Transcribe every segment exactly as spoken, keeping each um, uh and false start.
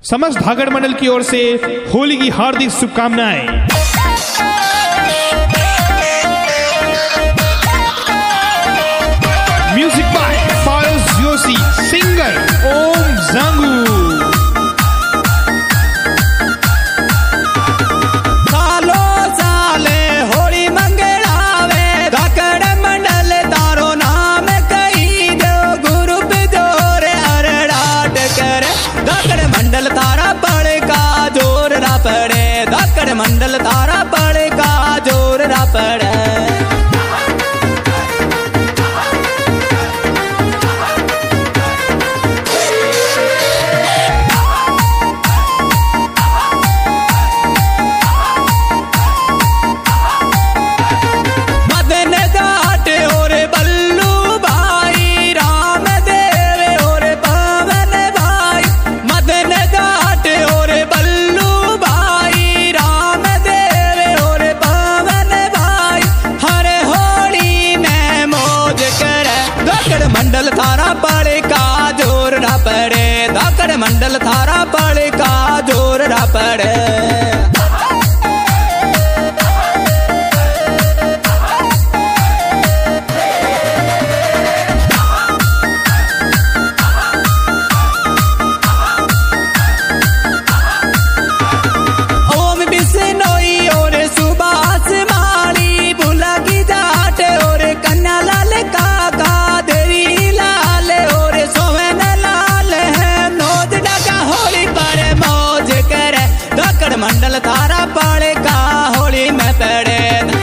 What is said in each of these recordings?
समस्त धागड़ मंडल की ओर से होली की हार्दिक शुभकामनाएं। Music by Faras Joshi, singer Om Jangu. धाकड़ मंडल तारा पड़े का जोर रा पड़े। मदन जाट और बल्लू भाई, राम देव और पवन भाई। मदन जाट और बल्लू भाई, राम देव और पवन भाई। हर होली में मौज करे, धाकड़ मंडल थारा पड़े का जोर ना पड़े। धाकड़ मंडल थारा पड़े का जोर ना पड़े। मंडल तारा पाले का होली में पड़े।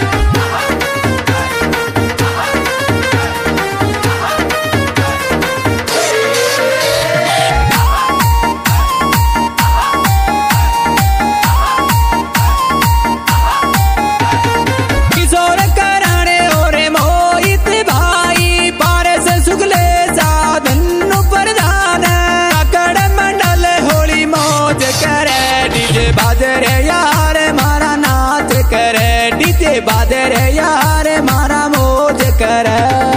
किशोर कराने और मोहित भाई, पारस शुक्ले साधन प्रधान। धाकड़ मंडल होली मौज करे, डीजे बाजे रे यार मारा नाच करे। डीजे बाजे रे यार मारा मौज करे।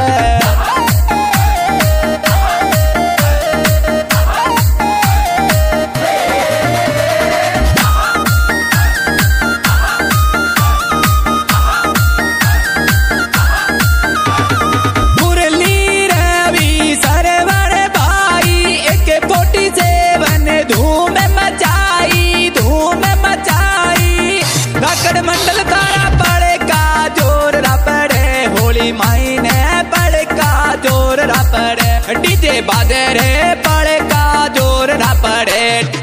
मुरली रवि सरवण भाई, एक फोर्टी सेवन धूम मचाई, धूम मचाई। धाकड़ मंडल तारा पड़े का जोर रा पड़े, होली मायने पड़े का जोर रा पड़े। डीजे बाजे रे पड़े का जोर रा पड़े।